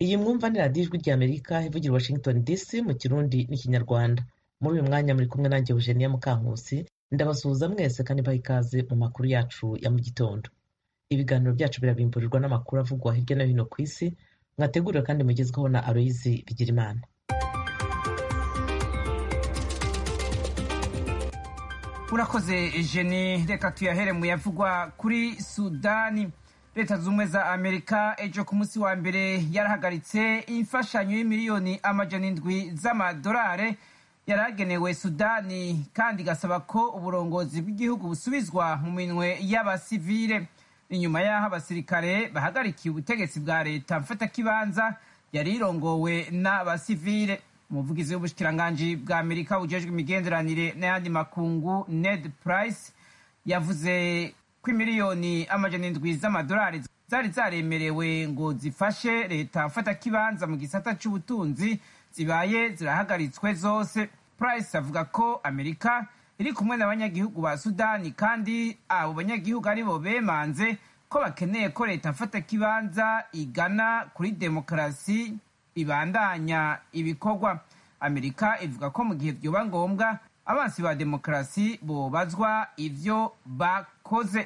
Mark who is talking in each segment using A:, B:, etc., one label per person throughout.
A: Iyi mwumva ni radiyo ijwi ry'Amerika ivugira Washington DC mu Kirundi n'Ikinyarwanda. Muri uyu mwanya muri kumwe nanjye Eugenia Mukankusi, ndabasuhuza mwese kandi baha ikaze mu makuru yacu ya mu gitondo. Ibiganiro byacu birabimburirwa n'amakuru avugwa hirya no hino ku isi, mwateguriwe kandi mugezweho na Aloyizi Bigirimana.
B: Urakoze Eugenie, reka tuyahere mu yavugwa kuri Sudani. Leta z'ubumwe za Amerika ejo ku munsi wa mbere yarahagaritse imfashanyo y'imiliyoni amajana 7 z'amadolari yaragenewe Sudani, kandi gasaba ko uburongozi bw'igihugu busubizwa mu minwe y'abasivile. Inyuma y'aho abasirikare bahagarikiye ubutegetsi bwa leta mfatakibanza yari irongowe n'abasivile. Umuvugizi w'ubushikiranganji bwa Amerika bujejwe imigenderanire n'ayandi makungu Ned Price yavuze ko imiliyoni amajana 7 z'amadolari zari zaremerewe ngo zifashe leta mfatakibanza mu gisata c'ubutunzi zibaye zirahagaritswe zose. Price avuga ko Amerika iri kumwe n'abanyagihugu ba Sudani, kandi abo banyagihugu aribo bemanze ko bakeneye ko leta mfatakibanza igana kuri demokarasi ibandanya ibikorwa. Amerika ivuga ko mu gihe vyoba ngombwa abansi ba demokarasi bobazwa ivyo bakoze.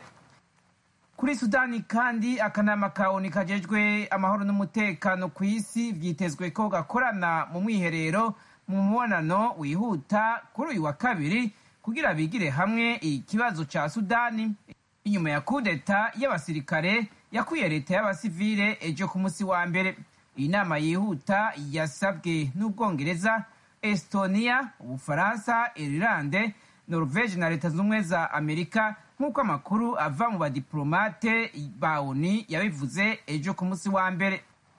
B: Kuri Sudani kandi akanama ka ONU kajejwe amahoro n'umutekano ku isi vyitezwe ko gakorana mu mwiherero mu mubonano wihuta kuri uyu wa kabiri kugira bigire hamwe ikibazo ca Sudani inyuma ya kudeta y'abasirikare yakuye leta y'abasivile ejo ku munsi wa mbere. Iyi nama yihuta yasabwe n'Ubwongereza, Estonia, Ubufaransa, Irlande, Norvege na leta z'ubumwe za Amerika, nk'uko amakuru ava mu badiplomate ba ONU yabivuze ejo ku munsi wa mbere.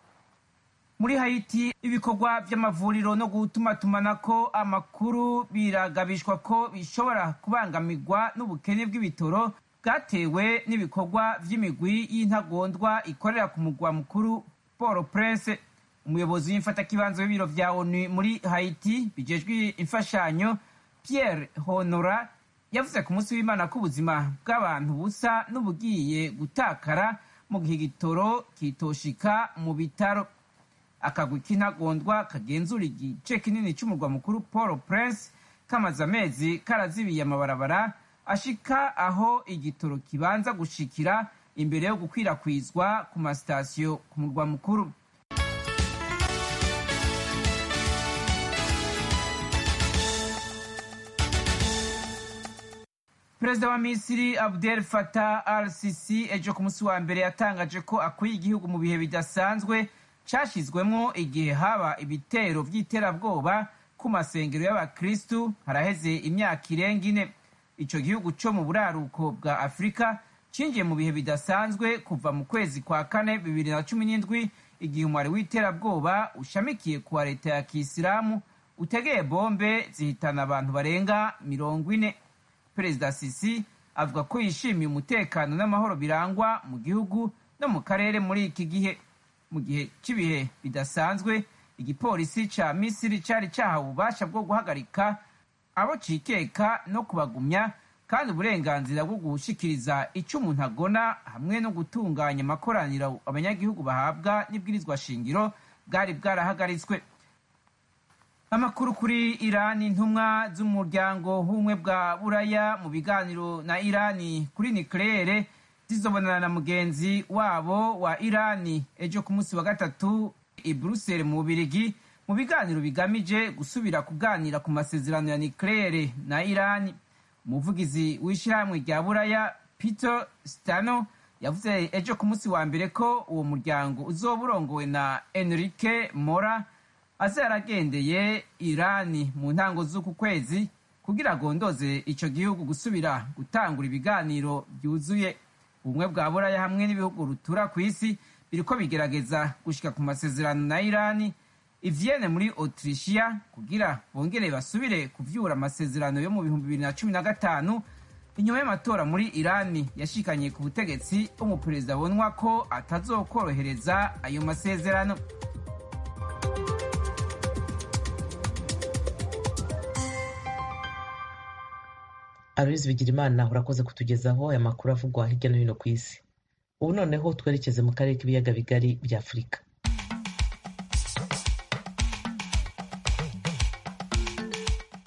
B: Muri Haiti ibikorwa vy'amavuriro no gutumatumanako amakuru biragabishwa ko bishobora kubangamirwa n'ubukene bw'ibitoro bwatewe n'ibikorwa vy'imigwi y'intagondwa ikorera ku mugwa mukuru Port-au-Prince. Umuyobozi w'imfatakibanza w'ibiro vya ONU muri Haiti bijejwe imfashanyo Pierre Honora yavuze ku munsi w'Imana ko ubuzima bw'abantu busa n'ubugiye gutakara mu gihe igitoro kitoshika mu bitaro. Akagwi k'intagondwa kagenzura igice kinini c'umurwa mukuru Port-au-Prince kamaze amezi karazibiye amabarabara ashika aho igitoro kibanza gushikira imbere yo gukwirakwizwa ku masitasiyo ku murwa mukuru. Perezida wa Misiri Abdel Fattah al-Sisi ejo ku munsi wa mbere yatangaje ko akwiye igihugu mu bihe bidasanzwe cashizwemwo igihe haba ibitero vy'iterabwoba ku masengero y'abakristu haraheze imyaka irenga 4. Ico gihugu co mu buraruko bwa Afrika cinjiye mu bihe bidasanzwe kuva mu kwezi kwa kane 2017 igihe umwari w'iterabwoba ushamikiye kuwa leta ya Kisilamu utegeye bombe zihitana abantu barenga 40. Perezida Sisi avuga ko yishimiye umutekano n'amahoro birangwa mu gihugu no mu karere muri iki gihe. Mu gihe cy'ibihe bidasanzwe igipolisi ca Misiri cari cahawe ububasha bwo guhagarika abo cikeka no kubagumya, kandi uburenganzira bwo gushikiriza ico umuntu agona hamwe no gutunganya amakoraniro abanyagihugu bahabwa n'ibwirizwa shingiro bwari bwarahagaritswe. Amakuru kuri Irani. Intumwa z'umuryango w'ubumwe bwa Buraya mu biganiro na Irani kuri nucleaire zizobonana na mugenzi wabo wa Irani ejo ku munsi wa gatatu i Bruxelles mu Bubiligi mu biganiro bigamije gusubira kuganira ku masezerano ya nucleaire na Irani. Umuvugizi w'ishirahamwe rya Buraya Peter Stano yavuze ejo ku munsi wa mbere ko uwo muryango uzoba urongowe na Enrique Mora aza yaragendeye Irani mu ntango z'uku kwezi kugira agondoze ico gihugu gusubira gutangura ibiganiro byuzuye. Ubumwe bwa Buraya hamwe n'ibihugu rutura ku isi biriko bigerageza gushika ku masezerano na Irani i Vienne muri Autrichia kugira bongere basubire kuvyura amasezerano yo mu 2015 inyuma y'amatora muri Irani yashikanye ku butegetsi umuperezida abonwa ko atazokorohereza ayo masezerano.
A: Aloyizi Bigirimana urakoze kutugezaho aya makuru avugwa hirya no hino ku isi. Ubu noneho twerekeze mu karere k'ibiyaga bigari bya Afurika.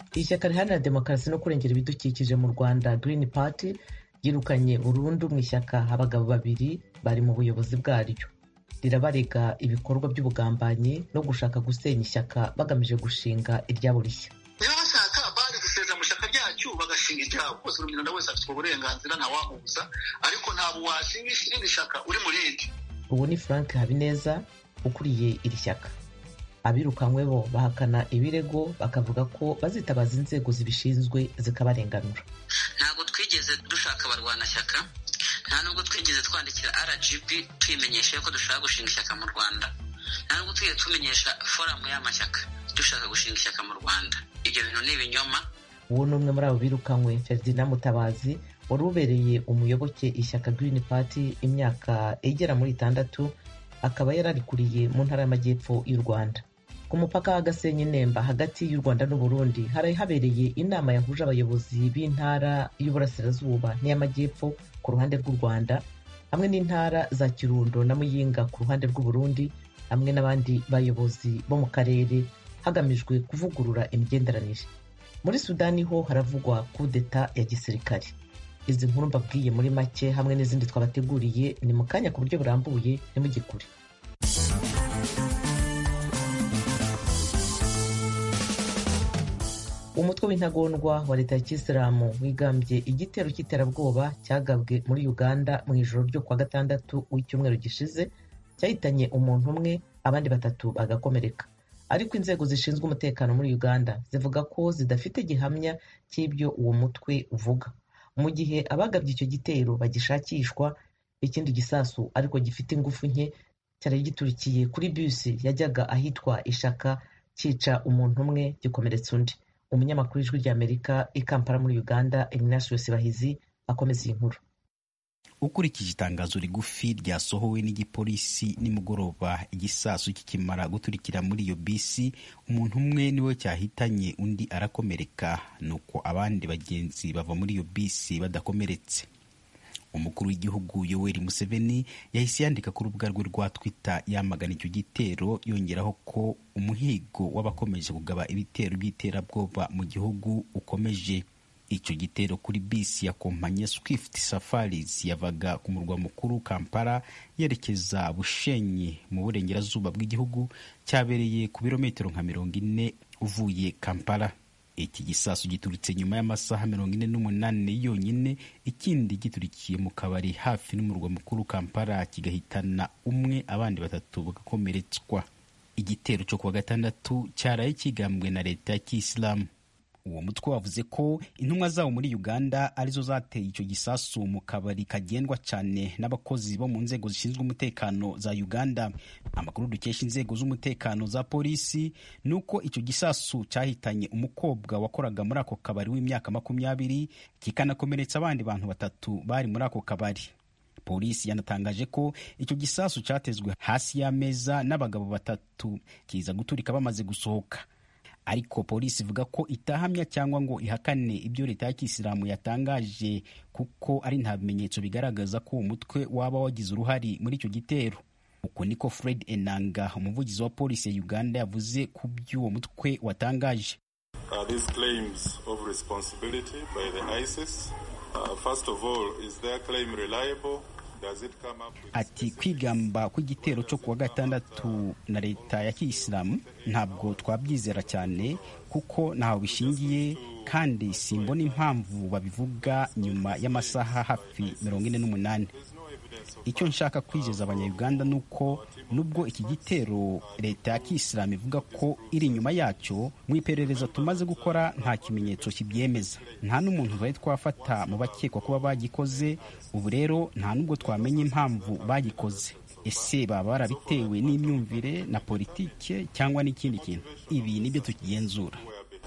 A: ishyaka riharanira demokarasi no kurengera ibidukikije mu Rwanda Green Party yirukanye burundu mu ishyaka abagabo babiri bari mu buyobozi bwaryo. Rirabarega ibikorwa by'ubugambanyi no gushaka gusenya ishyaka bagamije gushinga iryabo rishya.
C: Niba bashaka bari guseza mu ishyaka ryacu bagashinga iryabo, bose urumina wese afite uburenganzira ntawamubuza, ariko ntabwo washinga irindi shyaka uri mu rindi.
A: Ubu ni Frank Habineza ukuriye iri shyaka. Abirukanywe bo bahakana ibirego bakavuga ko bazitabaza inzego zibishinzwe zikabarenganura.
D: Ntabwo twigeze dushaka abarwanashyaka, nta nubwo twigeze twandikira RGB tuyimenyesha ko dushaka gushinga ishyaka mu Rwanda, nta nubwo twigeze tumenyesha foramu y'amashyaka dushaka gushinga ishyaka mu Rwanda. Ibyo bintu ni ibinyoma.
A: Uwo ni umwe muri abo birukanywe, Ferdinand Mutabazi, wari ubereye umuyoboke ishyaka Green Party imyaka igera muri 6, akaba yararikuriye mu ntara y'Amajyepfo y'u Rwanda. Ku mupaka wa Gasenyi Nemba hagati y'u Rwanda n'u Burundi hari habereye inama yahuje abayobozi b'intara y'Uburasirazuba n'iy'Amajyepfo ku ruhande rw'u Rwanda, hamwe n'intara za Kirundo na Muyinga ku ruhande rw'u Burundi, hamwe n'abandi bayobozi bo mu karere, hagamijwe kuvugurura imigenderanire. Muri Sudani ho haravugwa kudeta ya gisirikare. Izi nkuru mbabwiye muri make hamwe n'izindi twabateguriye ni mu kanya ku buryo burambuye, ntimugikure. Umutwe w'intagondwa wa leta ya Kisilamu wigambye igitero cy'iterabwoba cyagabwe muri Uganda mu ijoro ryo kwa gatandatu w'icyumweru gishize, cyahitanye umuntu umwe abandi 3 bagakomereka. Ariko inzego zishinzwe umutekano muri Uganda zivuga ko zidafite gihamya cy'ibyo uwo mutwe uvuga. Mu gihe abagabye icyo gitero bagishakishwa, ikindi gisasu ariko gifite ingufu nke cyari giturikiye kuri bisi yajyaga ahitwa Ishaka, cyica umuntu umwe gikomeretsa undi. Umunyamakuru w'Ijwi ry'Amerika i Kampala muri Uganda, Ignatius Bahizi, akomeza iyi nkuru.
E: Ukurikije itangazo rigufi ryasohowe n'igipolisi nimugoroba, igisasu kikimara guturikira muri iyo bisi, umuntu umwe niwe cyahitanye, undi arakomereka, nuko abandi bagenzi bava muri iyo bisi badakomeretse. Umukuru w'igihugu Yoweri Museveni yahise yandika ku rubuga rwe rwa Twitter yamagana icyo gitero, yongeraho ko umuhigo w'abakomeje kugaba ibitero by'iterabwoba mu gihugu ukomeje. Icyo gitero kuri bisi ya kompanyi Swift Safaris yavaga ku murwa mukuru Kampala yerekeza Bushenyi mu burengerazuba bw'igihugu, cyabereye ku birometero nka 40 uvuye Kampala. Iki gisasu gituritse nyuma y'amasaha 48 yonyine, ikindi giturikiye mu kabari hafi n'umurwa mukuru Kampala kigahitana umwe, abandi 3 bagakomeretswa. Igitero cyo kuwa gatandatu cyaraye kigambwe na leta ya Kisilamu. Uwo mutwe wavuze ko intumwa zawo muri Uganda arizo zateye icyo gisasu mu kabari kagendwa cyane n'abakozi bo mu nzego zishinzwe umutekano za Uganda. Amakuru dukesha inzego z'umutekano za polisi nuko icyo gisasu cyahitanye umukobwa wakoraga muri ako kabari w'imyaka 20, kikanakomeretsa abandi bantu 3 bari muri ako kabari. Polisi yanatangaje ko icyo gisasu cyatezwe hasi y'ameza n'abagabo 3, kiza guturika bamaze gusohoka. Ariko polisi ivuga ko itahamya cyangwa ngo ihakane ibyo leta ya Kisilamu yatangaje, kuko ari nta bimenyetso bigaragaza ko umutwe waba wagize uruhari muri icyo gitero. Uko niko Fred Enanga, umuvugizi wa polisi ya Uganda, yavuze ku by'uwo mutwe watangaje.
F: These claims of responsibility by the ISIS, first of all, is their claim reliable?
E: Ati kwigamba kw'igitero cyo kuwa gatandatu na leta ya Kisilamu ntabwo twabyizera cyane, kuko ntaho bishingiye, kandi simbona impamvu babivuga nyuma y'amasaha hafi 48. Icyo nshaka kwizeza abanyayuganda nuko nubwo iki gitero leta ya Kisilamu ivuga ko iri inyuma yacyo, mu iperereza tumaze gukora nta kimenyetso kibyemeza, nta n'umuntu bari twafata mu bakekwa kuba bagikoze. Ubu rero nta nubwo twamenya impamvu bagikoze. Ese baba barabitewe n'imyumvire na politike cyangwa n'ikindi kintu? Ibi nibyo tukigenzura.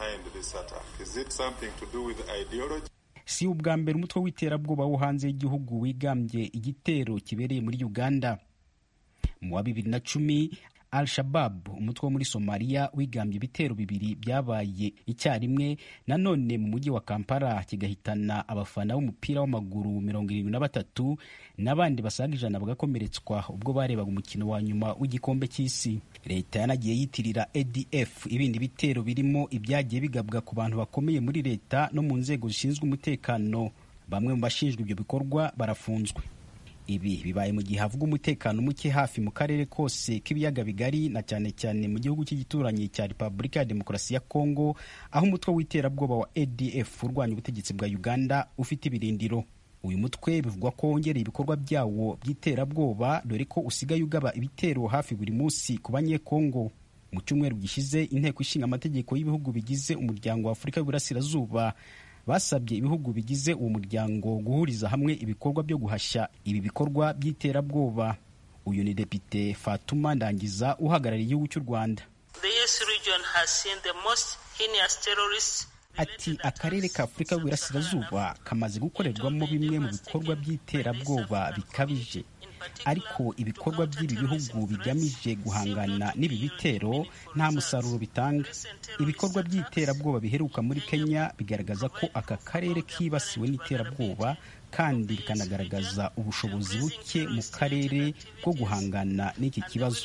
E: Si ubwa mbere umutwe w'iterabwoba wo hanze y'igihugu wigambye igitero kibereye muri Uganda. Mu wa 2010 Al-Shabab, umutwe wo muri Somalia wigambye ibitero bibiri byabaye icyarimwe nanone mu mujyi wa Kampala kigahitana abafana b'umupira w'amaguru 73 n'abandi basaga 100 bagakomeretswa ubwo barebaga umukino wa nyuma w'igikombe cy'isi. Leta yanagiye yitirira ADF ibindi bitero birimo ibyagiye bigabwa ku bantu bakomeye muri leta no mu nzego zishinzwe umutekano. Bamwe mu bashinzwe ibyo bikorwa barafunzwe. Ibi bibaye mu gihe havuga umutekano muke hafi mu karere kose k'ibiyaga bigari na cyane cyane mu gihugu cy'igituranyi cya Repubulika ya Demokarasi ya Kongo, aho umutwe w'iterabwoba wa ADF urwanya ubutegetsi bwa Uganda ufite ibirindiro. Uyu mutwe bivugwa ko wongereye ibikorwa byawo by'iterabwoba dore ko usigaye ugaba ibitero hafi buri munsi ku banyekongo. Mu cyumweru gishize inteko ishinga amategeko y'ibihugu bigize umuryango wa Afurika y'Uburasirazuba basabye ibihugu bigize uwo muryango guhuriza hamwe ibikorwa byo guhashya ibi bikorwa by'iterabwoba. Uyu ni Depite Fatuma Ndangiza uhagarariye igihugu cy'u Rwanda. Ati akarere ka Afurika y'Uburasirazuba kamaze gukorerwamo bimwe mu bikorwa by'iterabwoba bikabije, ariko ibikorwa by'ibi bihugu bigamije guhangana n'ibi bitero nta musaruro bitanga. Ibikorwa by'iterabwoba biheruka muri Kenya bigaragaza ko aka karere kibasiwe n'iterabwoba kandi bikanagaragaza ubushobozi buke mu karere bwo guhangana n'iki kibazo.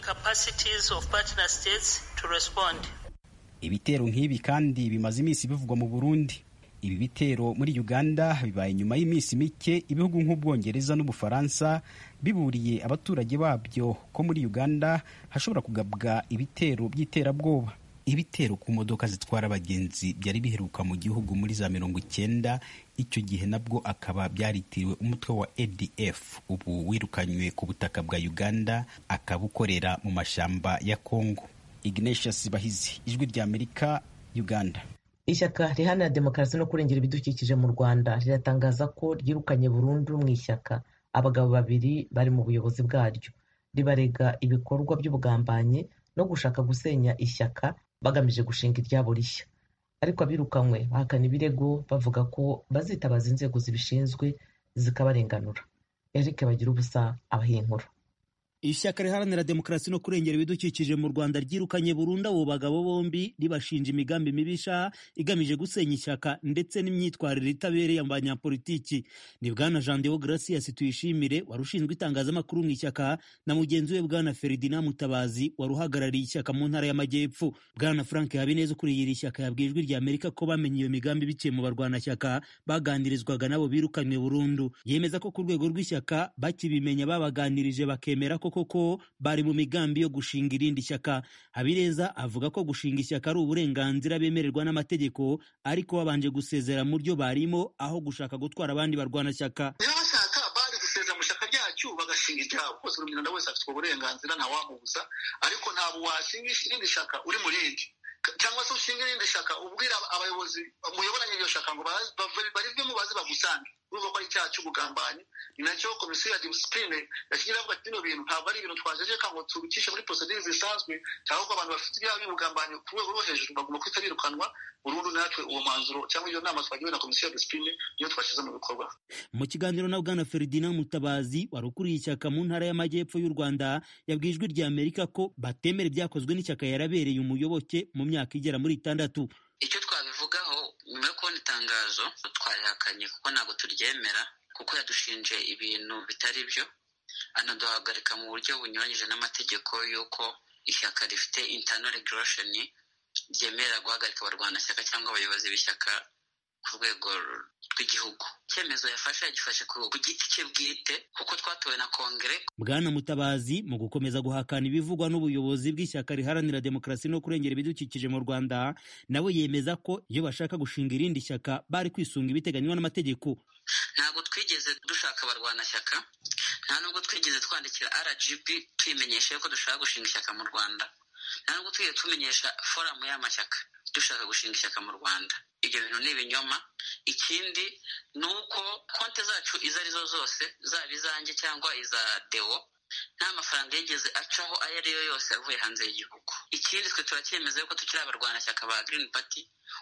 E: Ibitero nk'ibi kandi bimaze iminsi bivugwa mu Burundi. Ibi bitero muri Uganda bibaye nyuma y'iminsi mike ibihugu nk'Ubwongereza n'Ubufaransa biburiye abaturage babyo ko muri Uganda hashobora kugabwa ibitero by'iterabwoba. Ibitero ku modoka zitwara abagenzi byari biheruka mu gihugu muri za 90, icyo gihe nabwo akaba byaritiriwe umutwe wa ADF ubu wirukanywe ku butaka bwa Uganda akabukorera mu mashamba ya Kongo. Ignatius Bahizi, Ijwi ry'Amerika, Uganda.
A: Ishyaka riharanira demokarasi no kurengera ibidukikije mu Rwanda riratangaza ko ryirukanye burundu mu ishyaka abagabo 2 bari mu buyobozi bwaryo. Ribarega ibikorwa by'ubugambanyi no gushaka gusenya ishyaka bagamije gushinga iryabo rishya. Ariko abirukanywe bahakana ibirego bavuga ko bazitabaza inzego zibishinzwe zikabarenganura. Eric Bagirubusa abahiye inkuru.
G: Ishyaka riharanira demokarasi no kurengera ibidukikije mu Rwanda ryirukanye burundu abo bagabo bombi ribashinja imigambi mibisha igamije gusenya ishyaka ndetse n'imyitwarire itabereye abanyapolitiki. Ni bwana Jean Deo Gracias Tuyishimire warushinzwe itangazamakuru mu ishyaka na mugenzi we bwana Ferdinand Mutabazi waruhagarariye ishyaka mu ntara y'Amajyepfo. Bwana Frank Habineza ukuriye iri shyaka yabwiye Ijwi ry'Amerika ko bamenye iyo migambi biciye mu barwanashyaka baganirizwaga nabo birukanywe burundu. Yemeza ko ku rwego rw'ishyaka bakibimenya babaganirije bakemera koko bari mu migambi yo gushinga irindi shyaka. Habineza avuga ko gushinga ishyaka ari uburenganzira bemererwa n'amategeko, ariko babanje gusezera mu ryo barimo aho gushaka gutwara abandi barwanashyaka.
C: Niba bashaka bari gusezera mu shyaka ryacu bagashinga iryabo, bose buri muntu wese afite uburenganzira ntawamubuza, ariko ntabwo washinga irindi shyaka uri mu rindi cyangwa se ushinga irindi shyaka ubwira abayobozi muyoboranye iryo shyaka ngo barivemo baze bagusange. Urumva ko ari icyaha cy'ubugambanyi. Ni nacyo komisiyo ya disipurine yashyizeho avuga ati bino bintu ntabwo ari ibintu twajejeka ngo tubikishe muri procedure zisanzwe, cyangwa abantu bafite ibyaha by'ubugambanyi ku rwego rwo hejuru bagomba kwita birukanwa burundu. Natwe uwo mwanzuro cyangwa iyo nama twagiwe na komisiyo ya disipurine niyo twashyize mu bikorwa.
G: Mu kiganiro na bwana Ferdinand Mutabazi wari ukuriye ishyaka mu ntara y'Amajyepfo y'u Rwanda yabwiye Ijwi ry'Amerika ko batemera ibyakozwe n'ishyaka yarabereye umuyoboke mu myaka igera muri 6.
D: Icyo twabivugaho nyuma yo kubona itangazo twarihakanye kuko ntabwo turyemera, kuko yadushinje ibintu bitari byo, anaduhagarika mu buryo bunyuranyije n'amategeko y'uko ishyaka rifite internal regulation ryemerera guhagarika abarwanashyaka cyangwa abayobozi b'ishyaka ku rwego rw'igihugu. Icyemezo yafashe yagifashe ku giti cye bwite kuko twatowe na kongere.
G: Bwana Mutabazi mu gukomeza guhakana ibivugwa n'ubuyobozi bw'ishyaka riharanira demokarasi no kurengera ibidukikije mu Rwanda, nawe yemeza ko iyo bashaka gushinga irindi shyaka bari kwisunga ibiteganywa n'amategeko.
D: Ntabwo twigeze dushaka abarwanashyaka, nta nubwo twigeze twandikira RGB tuyimenyesha ko dushaka gushinga ishyaka mu Rwanda, nta nubwo twigeze tumenyesha foramu y'amashyaka dushaka gushinga ishyaka mu Rwanda. Ibyo bintu ni ibinyoma. Ikindi ni uko konti zacu izo arizo zose, zaba izanjye cyangwa iza Deo, nta mafaranga yigeze acaho ayo ariyo yose avuye hanze y'igihugu. Ikindi twe turacyemeza yuko tukiri abarwanashyaka ba Green Party,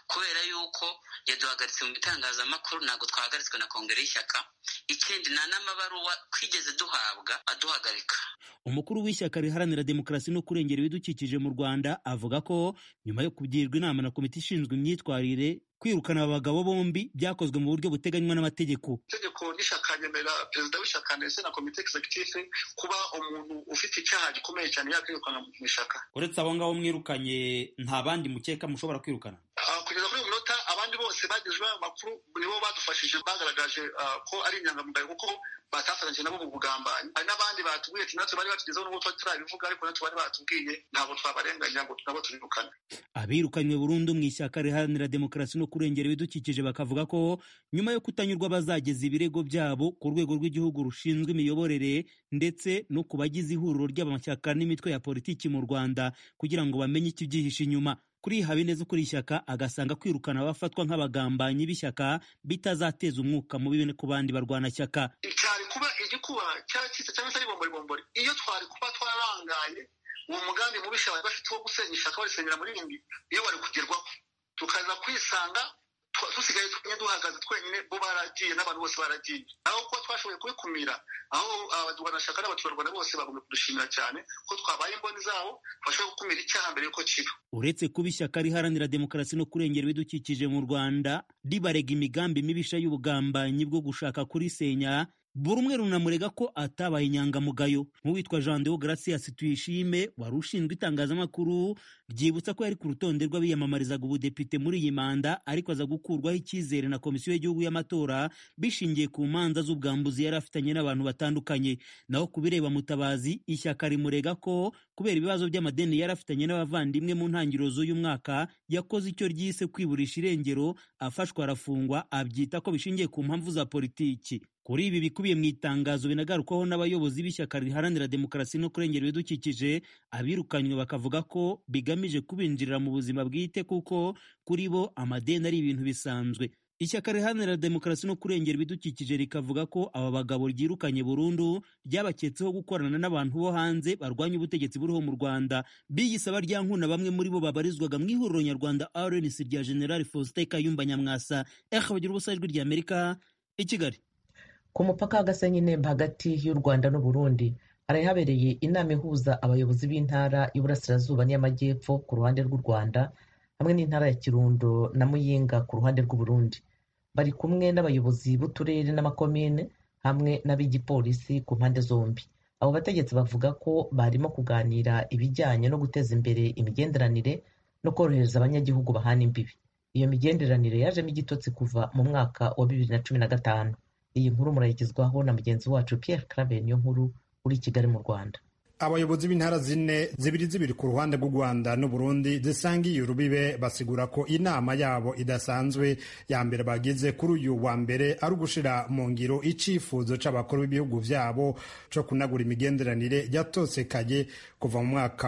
D: kubera yuko yaduhagaritse mu bitangazamakuru, ntabwo twahagaritswe na kongere y'ishyaka. Ikindi nta n'amabaruwa twigeze duhabwa aduhagarika.
G: Umukuru w'ishyaka riharanira demokarasi no kurengera ibidukikije mu Rwanda avuga ko nyuma yo kugirwa inama na komite ishinzwe imyitwarire kwirukana abagabo bombi byakozwe mu buryo buteganywa n'amategeko.
C: Itegeko ry'ishyaka ryemera perezida w'ishyaka ndetse na komite executive kuba umuntu ufite icyaha gikomeye cyane yakwirukana mu ishyaka.
G: Uretse abo ngabo mwirukanye, nta bandi mukeka mushobora kwirukana?
C: Kugeza kuri uyu munota abandi bose bagejejweho amakuru nibo badufashije, bagaragaje ko ari inyangamugayo kuko batafatanyije nabo mu bugambanyi. Hari n'abandi batubwiye ati natwe bari batugezeho n'ubwo turabivuga, ariko natwe bari batubwiye ntabwo twabarenganya ngo nabo tubirukane.
G: Abirukanywe burundu mu ishyaka riharanira demokarasi no kurengera ibidukikije bakavuga ko nyuma yo kutanyurwa bazageza ibirego byabo ku rwego rw'igihugu rushinzwe imiyoborere ndetse no ku bagize ihuriro ry'amashyaka n'imitwe ya politiki mu Rwanda kugira ngo bamenye ikibyihishe inyuma. Kuri Habineza ukuri ishyaka agasanga kwirukana abafatwa nk'abagambanyi b'ishyaka bitazateza umwuka mubi ku bandi barwanashyaka.
C: Cyari kuba igikuba cyacitse cyangwa se ari bombori iyo twari kuba twararangaye uwo mugambi mubisha bari bafite wo gusenya ishyaka barisenyera muri rindi, iyo bari kugerwaho tukaza kwisanga dusigaye twenyine duhagaze twenyine, bo baragiye n'abantu bose baragiye. Aho kuba twashoboye kubikumira, aho abarwanashyaka n'abaturarwanda bose bagomba kudushimira cyane ko twabaye imboni zabo, twashoboye gukumira icyaha mbere yuko kiba. Uretse
G: kuba ishyaka riharanira demokarasi no kurengera ibidukikije mu Rwanda ribarega imigambi mibisha y'ubugambanyi bwo gushaka kurisenya, buri umwe runamurega ko atabaye inyangamugayo. Nk'uwitwa Jean Deogratias Tuyishime wari ushinzwe itangazamakuru ryibutsa ko yari ku rutonde rw'abiyamamarizaga ubudepite muri iyi manda, ariko aza gukurwaho icyizere na komisiyo y'igihugu y'amatora bishingiye ku manza z'ubwambuzi yari afitanye n'abantu batandukanye. Naho ku bireba Mutabazi, ishyaka rimurega ko kubera ibibazo by'amadeni yari afitanye n'abavandimwe mu ntangiriro z'uyu mwaka yakoze icyo ryise kwiburisha irengero, afashwa arafungwa, abyita ko bishingiye ku mpamvu za politiki. Kuri ibi bikubiye mu itangazo binagarukwaho n'abayobozi b'ishyaka riharanira demokarasi no kurengera ibidukikije, abirukanywe bakavuga ko bigamije kubinjirira mu buzima bwite kuko kuri bo amadeni ari ibintu bisanzwe. Ishyaka riharanira demokarasi no kurengera ibidukikije rikavuga ko aba bagabo ryirukanye burundu ryabaketseho gukorana n'abantu bo hanze barwanya ubutegetsi buriho mu Rwanda, biyisaba rya nkuna bamwe muri bo babarizwaga mu ihuriro nyarwanda RNC rya General Faustin Kayumba Nyamwasa. Bagira ubusa ijwi ry'Amerika i Kigali.
A: Ku mupaka wa Gasenyi Nemba hagati y'u Rwanda n'u Burundi harahabereye inama ihuza abayobozi b'intara y'Uburasirazuba n'Amajyepfo ku ruhande rw'u Rwanda hamwe n'intara ya Kirundo na Muyinga ku ruhande rw'u Burundi. Bari kumwe n'abayobozi b'uturere n'amakomine hamwe n'ab'igipolisi ku mpande zombi. Abo bategetsi bavuga ko barimo kuganira ibijyanye no guteza imbere imigenderanire no korohereza abanyagihugu bahana imbibi. Iyo migenderanire yajemo igitotsi kuva mu mwaka wa 2015. Iyi nkuru murayigezwaho na mugenzi wacu Pierre Claver Niyonkuru uri Kigali mu Rwanda.
H: Abayobozi b'intara zibiri ku ruhande rw'u Rwanda n'u Burundi zisangiye urubibe basigura ko inama yabo idasanzwe ya mbere bagize kuri uyu wa mbere ari ugushira mu ngiro icifuzo c'abakuru b'ibihugu vyabo co kunagura imigenderanire yatosekaye kuva mu mwaka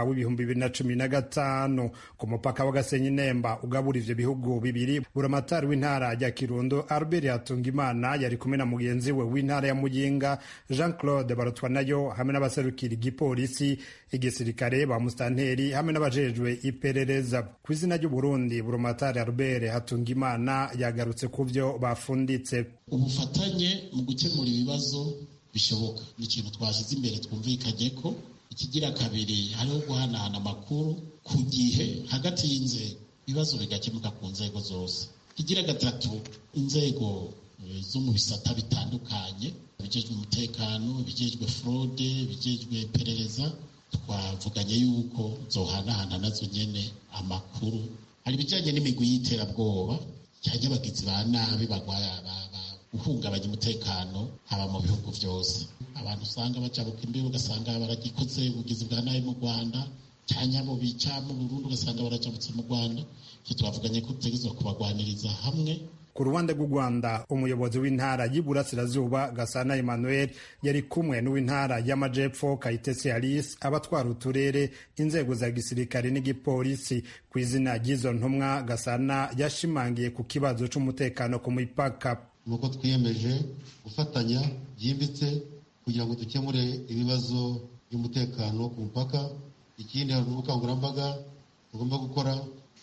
H: w'2015 ku mupaka wa Gasenyi Nemba ugabura ivyo bihugu bibiri. Buramatari w'intara ya Kirundo Albert Hatungimana yari kumwe na mugenzi we w'intara ya Muyinga Jean-Claude Barotwanayo hamwe n'abaserukira igipolisi, igisirikare, ba mustanteri hamwe n'abajejwe iperereza. Ku izina ry'u Burundi, Buramatari Albert Hatungimana yagarutse ku byo bafunditse.
I: Ubufatanye mu gukemura ibibazo bishoboka ni ikintu twashyize imbere, twumvikanye ko ikigira kabiri hariho guhanahana amakuru ku gihe hagati y'inzego, ibibazo bigakemuka ku nzego zose. Ikigira gatatu, inzego zo mu bisata bitandukanye, bijejwe umutekano, bijejwe fraude, bijejwe iperereza, twavuganye yuko zohanahana nazo nyene amakuru. Hari bijanye n'imigwi y'iterabwoba cyangwa abagizi ba nabi guhungabanya umutekano haba mu bihugu byose. Abantu usanga bacabuka imbibe ugasanga baragikoze ubugizi bwa nabi mu Rwanda, cyangwa abo bica mu Burundi ugasanga baracabutse mu Rwanda. Icyo twavuganye ko dutegerezwa kubagwaniriza hamwe.
H: Ku ruhande rw'u Rwanda, umuyobozi w'intara y'Iburasirazuba Gasana Emmanuel yari kumwe n'uw'intara y'Amajepfo Kayitesi Alice, abatwara uturere, inzego za gisirikare n'igipolisi. Ku izina ry'izo ntumwa, Gasana yashimangiye ku kibazo c'umutekano ku mipaka.
J: Nuko twiyemeje gufatanya byimbitse kugira ngo dukemure ibibazo by'umutekano ku mupaka. Ikindi hari ubukangurambaga tugomba gukora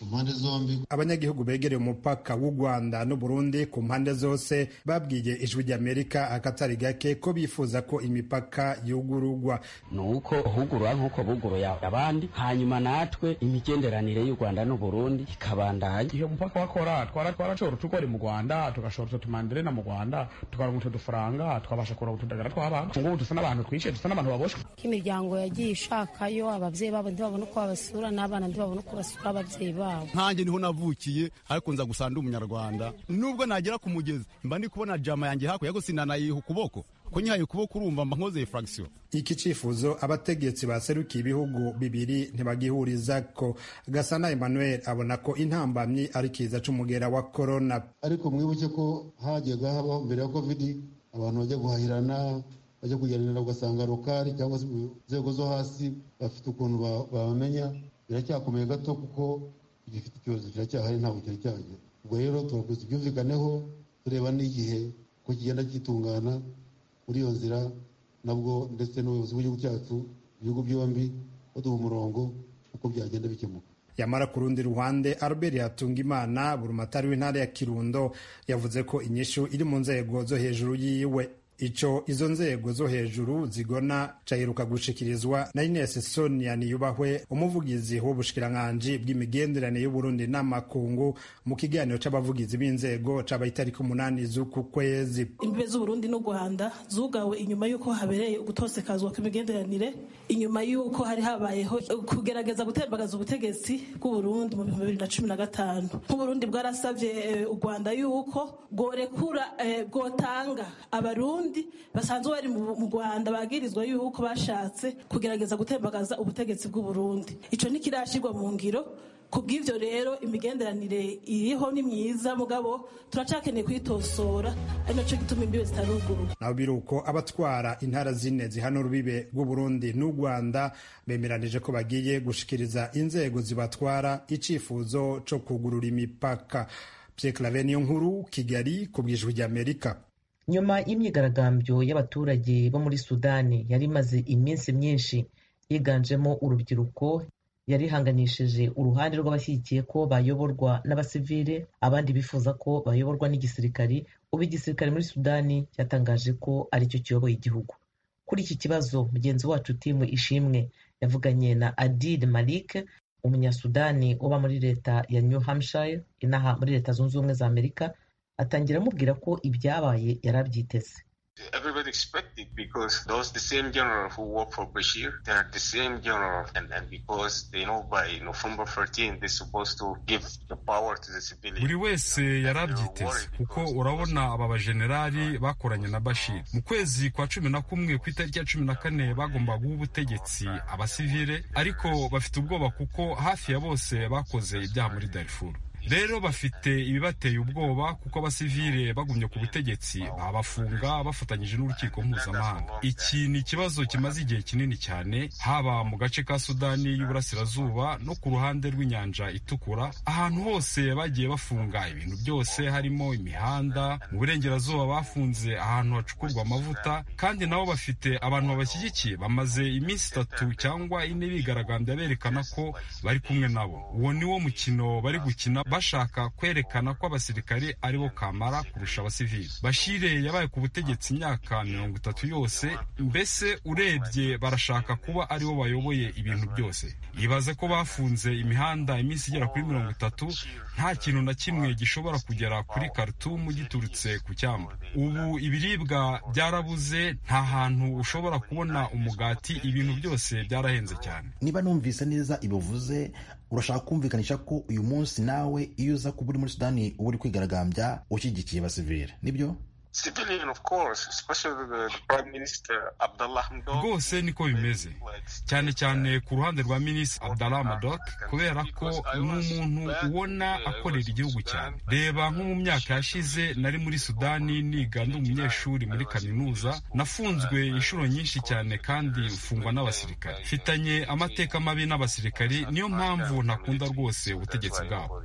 J: ku mpande zombi.
H: Abanyagihugu begereye umupaka w'u Rwanda n'u Burundi ku mpande zose babwiye Ijwi ry'Amerika akatari gake ko bifuza ko imipaka yugururwa.
K: Nuko hugurwa nkuko buguruye abandi, hanyuma natwe imigenderanire y'u Rwanda n'u Burundi ikabandanya.
L: Iyo mupaka wakora twarashobora tukore mu Rwanda tugashobora tumandire na mu Rwanda tukaronka udufaranga twabasha kuronka utudagara tw'abantu. Ngo dusa n'abantu twishe, dusa n'abantu baboshwe.
M: Imiryango yagiye ishakayo, abavyeyi babo ntibabona uko babasura, n'abana ntibabona uko basura abavyeyi babo.
N: Nkanjye niho navukiye ariko nza gusanda umunyarwanda, nubwo nagera ku mugezi mba ndi kubona jama yanjye hakurya go sinanayiha ukuboko ko nyihaye ukuboko urumva mba nkoze fraction.
H: Iki cifuzo abategetsi baserukiye ibihugu bibiri ntibagihuriza ko. Gasana Emmanuel abona ko intambamyi ari kiza c'umugera wa corona.
J: Ariko mwibuke ko hajyaga habaho mbere ya covid abantu bajya guhahirana, bajya kuganira ugasanga lokali cyangwa se inzego zo hasi bafite ukuntu babamenya. Biracyakomeye gato kuko igifite ikibazo kiracyahari ntabwo cyari cyagera. Ubwo rero turakwiriye tubyumvikaneho tureba n'igihe ko kigenda gitungana muri iyo nzira, nabwo ndetse n'ubuyobozi bw'igihugu cyacu, ibihugu byombi baduha umurongo uko byagenda bikemuka.
H: Yamara ku rundi ruhande Albert Hatungimana burumatari w'intara ya Kirundo yavuze ko inyishu iri mu nzego zo hejuru yiwe. Ico izo nzego zo hejuru zigona caheruka gushikirizwa na Ines Sonia Niyubahwe, umuvugizi w'ubushikiranganji bw'imigenderanire y'u Burundi n'amakungu, mu kiganiro c'abavugizi b'inzego cabaye itariki 8 z'uku kwezi.
O: Imbibe z'u Burundi n'u Rwanda zugawe inyuma y'uko habereye ugutosekazwa kw'imigenderanire, inyuma y'uko hari habayeho kugerageza gutembagaza ubutegetsi bw'u Burundi mu 2015. Nk'u Burundi bwarasavye u Rwanda y'uko bworekura bwotanga abarundi basanzwe bari mu Rwanda bagirizwa yuko bashatse kugerageza gutembagaza ubutegetsi bw'u Burundi. Ico nikirashirwa mu ngiro. Kubw'ivyo rero imigenderanire iriho ni myiza, mugabo turacakeneye kwitosora, ari naco gituma imbibe zitaruguru.
H: Naho biruko abatwara intara zine zihana urubibe rw'u Burundi n'u Rwanda bemeranije ko bagiye gushikiriza inzego zibatwara icifuzo co kugurura imipaka. Pierre Claver Niyonkuru, Kigali, ku bw'Ijwi ry'Amerika.
A: Nyuma y'imyigaragambyo y'abaturage bo muri Sudani yari imaze iminsi myinshi, yiganjemo urubyiruko, yari ihanganishije uruhande rw'abashyigikiye ko bayoborwa n'abasivile, abandi bifuza ko bayoborwa n'igisirikari. Ubu igisirikare muri Sudani cyatangaje ko aricyo kiyoboye igihugu. Kuri iki kibazo mugenzi wacu Timu Ishimwe yavuganye na Adil Malik, umunyasudani uba muri leta ya New Hampshire inaha muri Leta Zunze Ubumwe za Amerika. Atangira amubwira ko ibyabaye yarabyiteze.
P: Everybody expected because those the same general who work for Bashir, they are the same general, and because they know by November 13 they're supposed to give the power to the civilians.
Q: Buri wese yarabyiteze kuko urabona aba bajenerali bakoranye na Bashir mu kwezi kwa 11 ku itariki ya 14 bagomba guha ubutegetsi abasivile, ariko bafite ubwoba kuko hafi ya bose bakoze ibyaha muri Darfur. Rero bafite ibibateye ubwoba kuko abasivile bagumye ku butegetsi babafunga bafatanyije n'urukiko mpuzamahanga. Iki ni ikibazo kimaze igihe kinini cyane, haba mu gace ka Sudani y'Uburasirazuba no ku ruhande rw'inyanja itukura. Ahantu hose bagiye bafunga ibintu byose, harimo imihanda. Mu burengerazuba bafunze ahantu hacukurwa amavuta, kandi nabo bafite abantu babashyigikiye. Bamaze iminsi 3 cyangwa 4 bigaragambya berekana ko bari kumwe nabo. Uwo ni wo mukino bari gukina, bashaka kwerekana ko abasirikare aribo kamara kurusha abasivili. Bashire yabaye ku butegetsi imyaka 30 yose, mbese urebye barashaka kuba aribo bayoboye ibintu byose. Ibaze ko bafunze imihanda iminsi igera kuri 30, nta kintu na kimwe gishobora kugera kuri Khartoum giturutse ku cyamba. Ubu ibiribwa byarabuze, nta hantu ushobora kubona umugati, ibintu byose byarahenze cyane.
R: Niba numvise neza ibuvuze, urashaka kumvikanisha ko uyu munsi nawe iyo uza kuba uri muri Sudani uba uri kwigaragambya ushyigikiye abasivile, nibyo?
P: Civilian, of course, especially the Prime Minister Abdallah Hamdok.
Q: Rwose niko bimeze, cyane cyane ku ruhande rwa Minisitiri Abdallah Hamdok, kubera ko ni umuntu ubona akorera igihugu cyane. Reba nko mu myaka yashize nari muri Sudani niga ndi umunyeshuri muri kaminuza, nafunzwe inshuro nyinshi cyane kandi mfungwa n'abasirikare. Mfitanye amateka mabi n'abasirikari, niyo mpamvu ntakunda rwose ubutegetsi bwabo.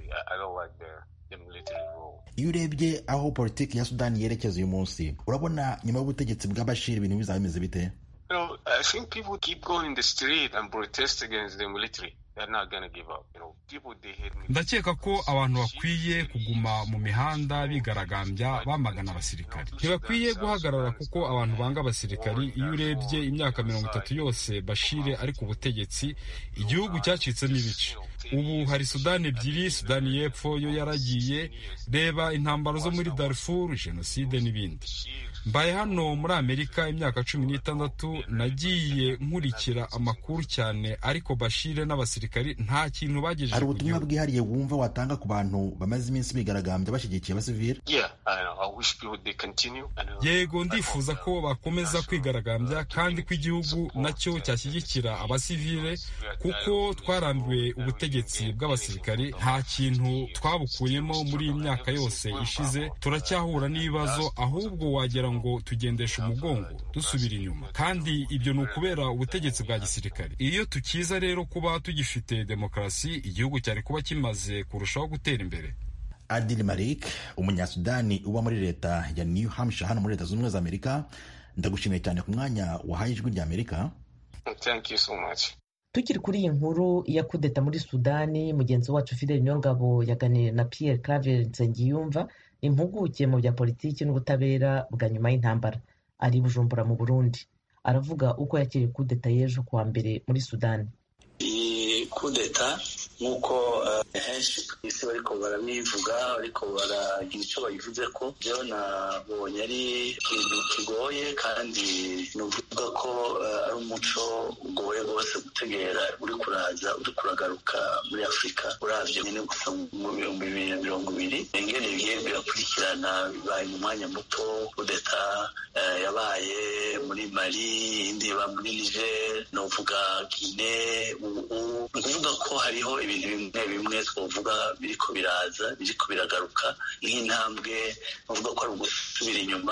R: Iyo urebye aho politiki ya Sudani yerekeza uyu munsi, urabona nyuma y'ubutegetsi bwa Bashir ibintu bizaba bimeze bite?
P: I think people keep going in the street and protest against the military.
Q: ndakeka ko abantu bakwiye kuguma mu mihanda bigaragambya bamagana abasirikari. Ntibakwiye guhagarara kuko abantu banga abasirikari. Iyo urebye imyaka 30 yose Bashir ari ku butegetsi, igihugu cyacitsemo ibice. Ubu hari Sudani ebyiri, Sudani y'Epfo yo yaragiye, reba intambara zo muri Darfur, jenoside n'ibindi. Mbaye hano muri Amerika imyaka 16, nagiye nkurikira amakuru cyane, ariko Bashir n'abasirikari nta kintu bagejeje.
R: Hari ubutumwa bwihariye wumva watanga ku bantu bamaze iminsi bigaragambya bashyigikiye abasivili?
Q: Yego, ndifuza ko bakomeza kwigaragambya kandi ko igihugu nacyo cyashyigikira abasivile, kuko twarambiwe ubutegetsi bw'abasirikari. Nta kintu twabukuyemo muri iyi myaka yose ishize, turacyahura n'ibibazo, ahubwo wagera ngo tugendesha umugongo dusubira inyuma, kandi ibyo ni ukubera ubutegetsi bwa gisirikare. Iyo tukiza rero kuba tugifite demokarasi, igihugu cyari kuba kimaze kurushaho gutera imbere.
R: Adil Malik, umunyasudani uba muri leta ya New Hampshire hano muri Leta Zunze Ubumwe za Amerika, ndagushimiye cyane ku mwanya wahaye Ijwi rya Amerika.
P: Thank you so much.
A: Tukiri kuri iyi nkuru ya kudeta muri Sudani, mugenzi wacu Fidel Nyongabo yaganiriye na Pierre Claver Nsengiyumva, impuguke mu bya politiki n'ubutabera bwa nyuma y'intambara, ari Bujumbura mu Burundi. Aravuga uko yakiriye kudeta y'ejo kuwa mbere muri Sudani.
S: Iyi kudeta nk'uko henshi ku isi bariko barabivuga, ariko baragira icyo bayivuze ko, byo nabonye ari ikintu kigoye, kandi nuvuga ko ari umuco ugoye rwose gutegera uri kuraza, uri kuragaruka muri Afurika. Uravye nyine gusa mu 2020 ingene bigiye birakurikirana, bibaye mu mwanya muto. Kudeta yabaye muri Mali, indi iba muri Niger, novuga Guinée. Ukuvuga ko hariho ibintu bimwe bimwe twovuga biriko biraza, biriko biragaruka nk'intambwe. Bavuga ko ari ugusubira inyuma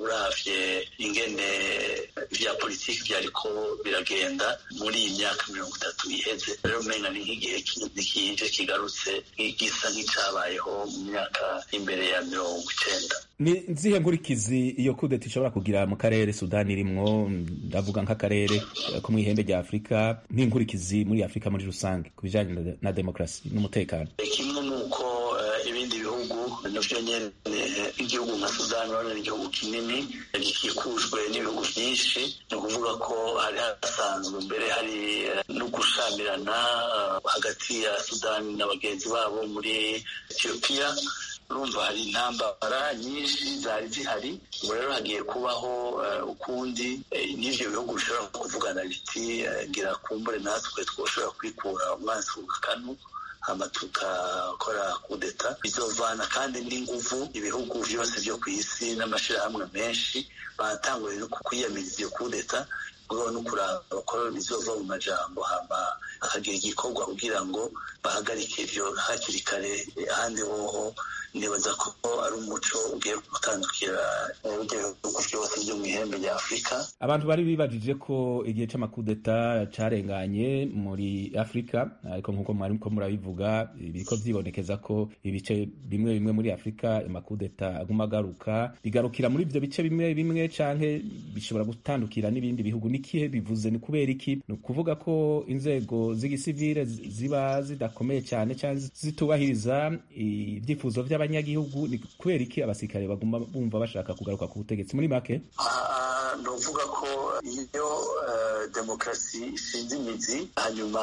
S: uravye ingene vya politiki vyariko biragenda muri iyi myaka 30 iheze. Rero umenga ni nk'igihe kindi kije kigarutse, gisa nk'icabayeho mu myaka imbere ya 90.
T: Ni nzihe nkurikizi iyo kudeta ishobora kugira mu karere Sudani irimwo? Ndavuga nk'akarere ko mu ihembe rya Afurika, n'inkurikizi muri Afurika muri rusange ku bijanye na demokarasi n'umutekano.
S: Kimwe nuko ibindi bihugu navyo nyene, igihugu nka Sudani urabona ni igihugu kinini gikikujwe n'ibihugu byinshi. Ni ukuvuga ko hari hasanzwe mbere hari no gushamirana hagati ya Sudani na bagenzi babo muri Ethiopia. Urumva hari intambara nyinshi zari zihari. Ubu rero hagiye kubaho ukundi n'ivyo bihugu bishobora kuvugana biti gira kumbure natwe twoshobora kwikura umwansi w'akanu, hama tukakora kudeta. Bizovana kandi n'inguvu ibihugu vyose vyo kw'isi n'amashirahamwe menshi batanguye no kwiyamiriza iyo kudeta, kuko no kuraba ko bizova mu majambo, hama akagira igikorwa kugira ngo bahagarike ivyo hakiri kare. Ahandi hoho nibaza ko ari umuco ugiye gutandukira ibihugu byose byo mu ihembe rya Afurika.
T: Abantu bari bibajije ko igihe c'amakudeta carenganye muri Afurika, ariko nk'uko mwariko murabivuga biriko vyibonekeza ko ibice bimwe bimwe muri Afurika amakudeta aguma agaruka, bigarukira muri ivyo bice bimwe bimwe canke bishobora gutandukira n'ibindi bihugu. Nikihe bivuze? Ni kubera iki? Ni ukuvuga ko inzego z'igisivile ziba zidakomeye cyane canke zitubahiriza ibyifuzo by'abanyagihugu? Ni kubera iki abasirikare baguma bumva bashaka kugaruka ku butegetsi? Muri make
S: novuga ko iyo demokarasi ishinze imizi, hanyuma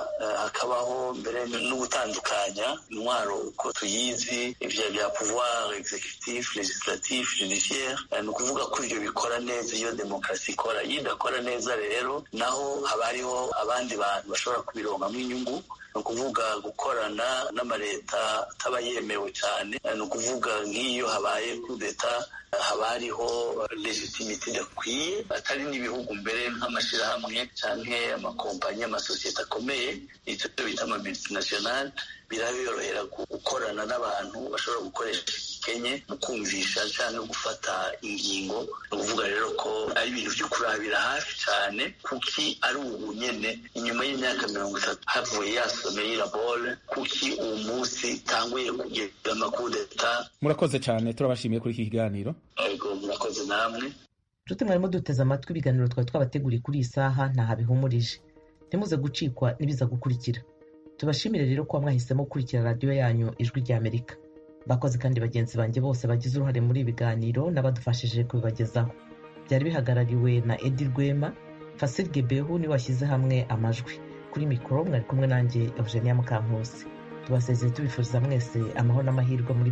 S: hakabaho mbere no gutandukanya intwaro uko tuyizi, ivyo bya pouvoir executif, legislatif, judiciaire. Ni ukuvuga ko ivyo bikora neza iyo demokarasi ikora. Iyo idakora neza rero naho haba hariho abandi bantu bashobora kubironkamwo inyungu. Ni ukuvuga gukorana n'amaleta ataba yemewe cyane. Ni ukuvuga nk'iyo habaye kudeta haba hariho legitimite idakwiye, atari n'ibihugu mbere nk'amashirahamwe canke amakompanyi, amasosiyete akomeye, icyo bita ama-multinational, birabiyorohera gukorana n'abantu bashobora gukoresha ikenye mu kumvisha cyangwa no gufata ingingo. Ni ukuvuga rero ko ari ibintu byo kurabira hafi cyane, kuki ari ubu nyene inyuma y'imyaka 30 havuye yasomeye irabole, kuki uwo munsi tanguye kugira amakudeta.
T: Murakoze cyane, turabashimiye kuri iki kiganiro.
S: Yego, murakoze namwe.
A: Nshuti mwarimo duteze amatwi ibiganiro twari twabateguriye kuri iyi saha, ntahabihumurije. Ntimuze gucikwa n'ibiza gukurikira. tubashimire rero kuba mwahisemo gukurikira radiyo yanyu ijwi ry'Amerika. Bakoze kandi bagenzi banjye bose bagize uruhare muri ibi biganiro n'abadufashije kubibagezaho. Byari bihagarariwe na Edi Rwema, Fasil Gebehu niwe washyize hamwe amajwi. Kuri mikoro mwari kumwe nanjye Eugenia Mukankusi. Tubasezeye tubifuriza mwese amahoro n'amahirwe muri